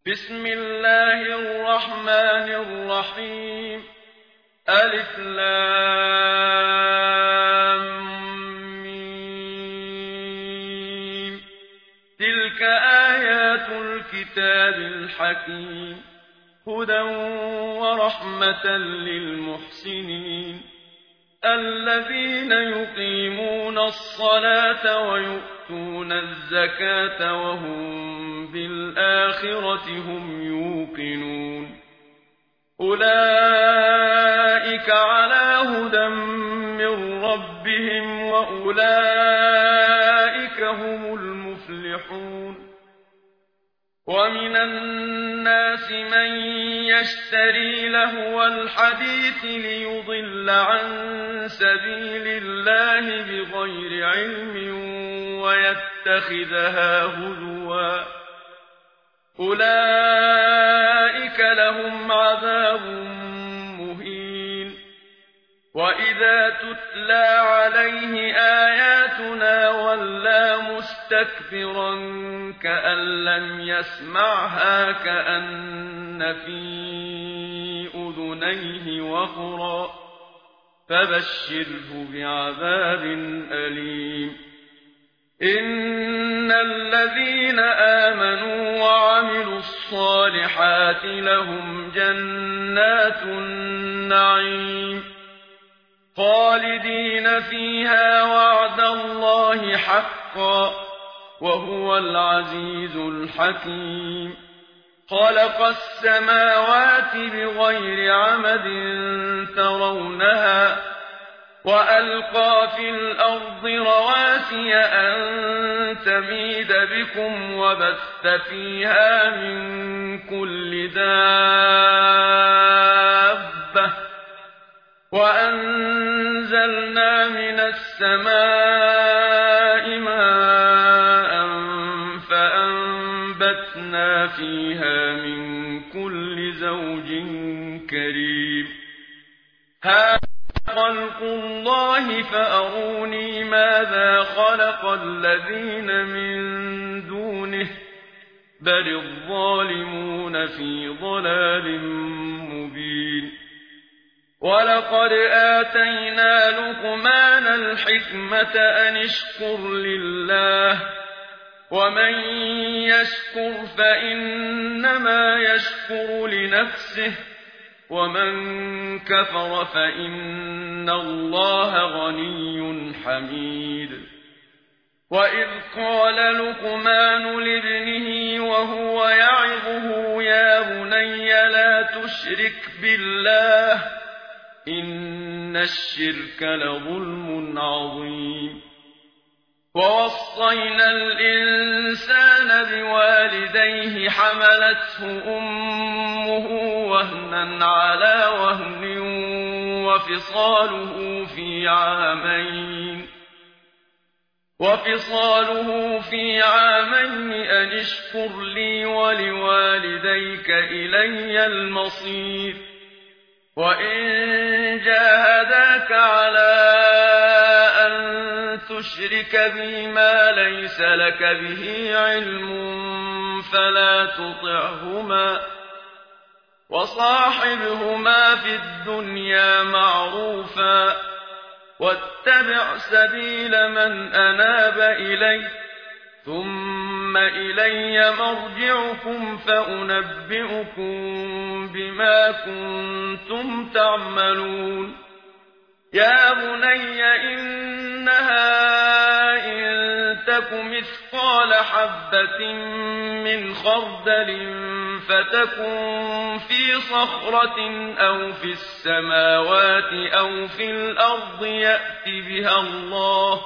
بسم الله الرحمن الرحيم ألف لام ميم تلك آيات الكتاب الحكيم هدى ورحمة للمحسنين الذين يقيمون الصلاة ويؤتون الزكاة وهم بالآخرة هم يوقنون أولئك على هدى من ربهم وأولئك هم المفلحون ومن الناس من يشتري لهو الحديث ليضل عن سبيل الله بغير علم ويتخذها هزوا أولئك لهم عذاب مهين وإذا تتلى عليه آياتنا ولى مستكبرا كأن لم يسمعها كأن في أذنيه وقرا فبشره بعذاب أليم إن الذين آمنوا وعملوا الصالحات لهم جنات النعيم خالدين فيها وعد الله حقا وهو العزيز الحكيم خلق السماوات بغير عمد ترونها وألقى في الأرض رواسي أن تميد بكم وبث فيها من كل دابة وأنزلنا من السماء ماء فأنبتنا فيها من كل زوج كريم خلق الله فأروني ماذا خلق الذين من دونه بل الظالمون في ضلال مبين ولقد آتينا لقمان الحكمة أن اشكر لله ومن يشكر فإنما يشكر لنفسه ومن كفر فإن الله غني حميد وإذ قال لقمان لابنه وهو يعظه يا بني لا تشرك بالله إن الشرك لظلم عظيم ووصينا الإنسان بوالديه حملته أمه وهنا على وهن وفصاله في عامين أن اشكر لي ولوالديك إلي المصير وإن جاهداك على أن تشرك بي ما ليس لك به علم فلا تطعهما وصاحبهما في الدنيا معروفا واتبع سبيل من أناب إلي ثم إلي مرجعكم فأنبئكم بما كنتم تعملون يا بني إنها إن تك مثقال حبة من خردل فتكن في صخرة أو في السماوات أو في الأرض يأت بها الله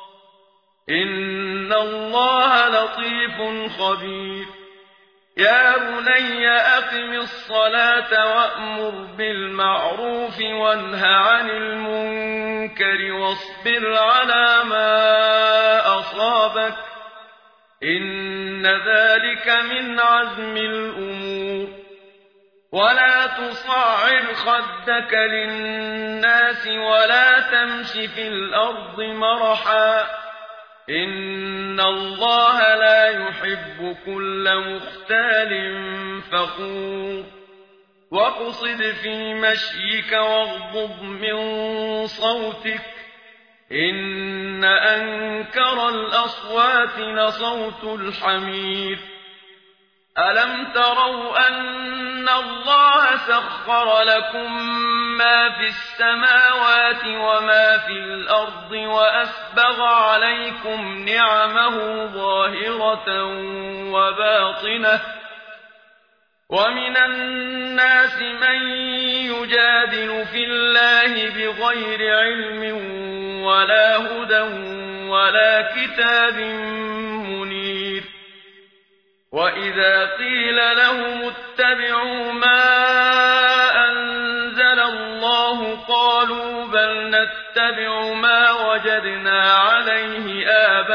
إن الله لطيف خبير يا بني أقم الصلاة وأمر بالمعروف وانه عن المنكر واصبر على ما أصابك إن ذلك من عزم الأمور ولا تصعر خدك للناس ولا تمش في الأرض مرحا إن الله لا يحب كل مختال فخور واقصد في مشيك واغضض من صوتك إن أنكر الأصوات لصوت الحمير ألم تروا أن الله سخر لكم ما في السماوات وما في الأرض وأسبغ عليكم نعمه ظاهرة وباطنة ومن الناس من يجادل في الله بغير علم ولا هدى ولا كتاب منير وإذا قيل لهم اتبعوا ما أنزل الله قالوا بل نتبع ما وجدنا عليه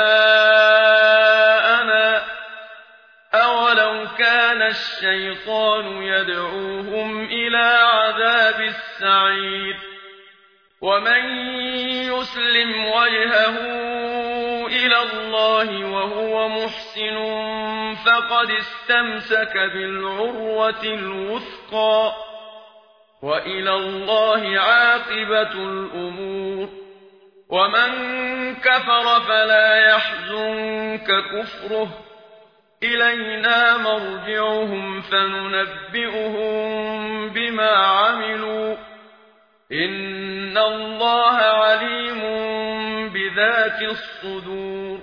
آباءنا أولو كان الشيطان يدعوهم إلى عذاب السعير ومن يسلم وجهه إلى الله وهو محسن فقد استمسك بالعروة الوثقى وإلى الله عاقبة الأمور ومن كفر فلا يحزنك كفره إلينا مرجعهم فننبئهم بما عملوا إن الله عليم بذات الصدور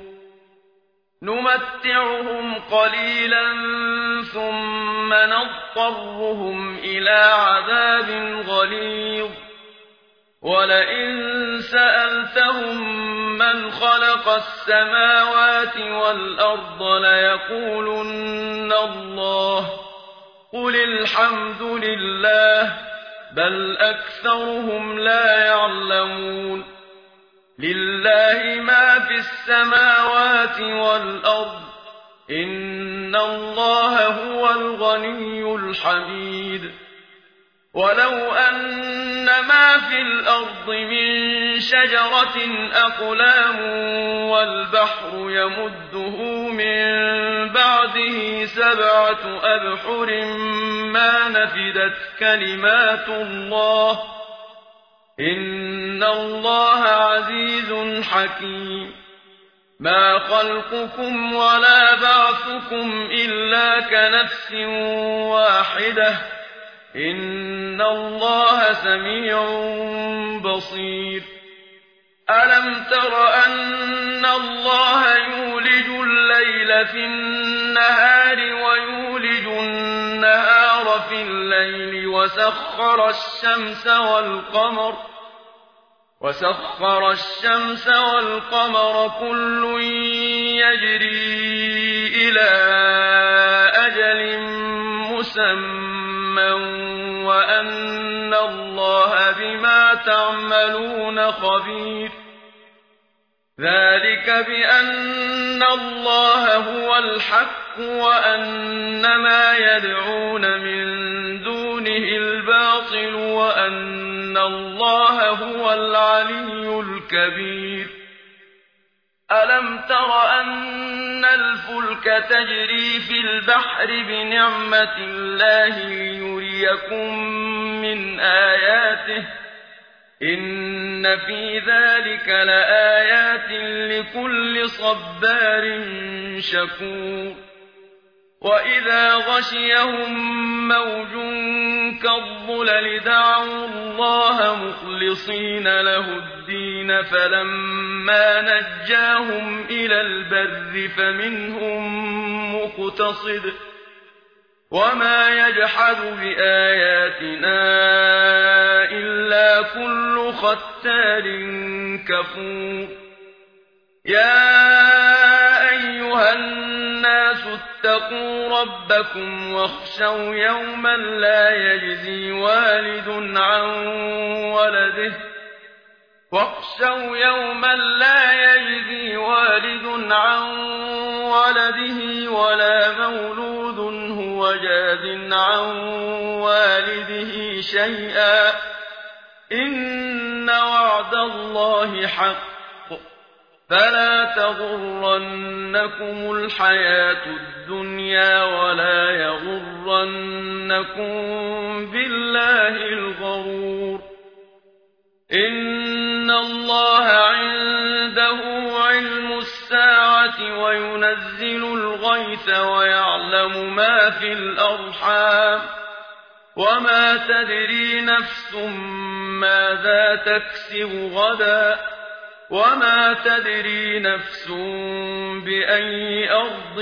نمتعهم قليلا ثم نضطرهم إلى عذاب غليظ ولئن سألتهم من خلق السماوات والأرض ليقولن الله قل الحمد لله بل أكثرهم لا يعلمون لله ما في السماوات والأرض إن الله هو الغني الحميد ولو أن ما في الأرض من شجرة أقلام والبحر يمده من بعده 7 أبحر ما نفدت كلمات الله إن الله عزيز حكيم ما خلقكم ولا بعثكم إلا كنفس واحدة إن الله سميع بصير ألم تر أن الله يولج الليل في النهار ويولج النهار في الليل وسخر الشمس والقمر كل يجري إلى أجل مسمى وأن الله بما تعملون خبير ذلك بأن الله هو الحق وأن ما يدعون من دونه الباطل وأن الله هو العلي الكبير ألم تر أن الفلك تجري في البحر بنعمة الله ليريكم من آياته إن في ذلك لآيات لكل صبار شكور وإذا غشيهم موج كالظلل دعوا الله مخلصين له الدين فلما نجاهم إلى البر فمنهم مقتصد وما يجحد بآياتنا إلا كل ختار كفور يا أيها الناس اتقوا ربكم واخشوا يوما لا يجزي والد عن ولده ولا مولود هو جاز عن والده شيئا إن وعد الله حق فلا تغرنكم الحياة الدنيا ولا يغرنكم بالله الغرور إن الله عنده علم الساعة وينزل الغيث ويعلم ما في الأرحام وما تدري نفس ماذا تكسب غدا وما تدري نفس بأي أرض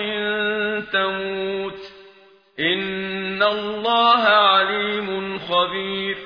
تموت إن الله عليم خبير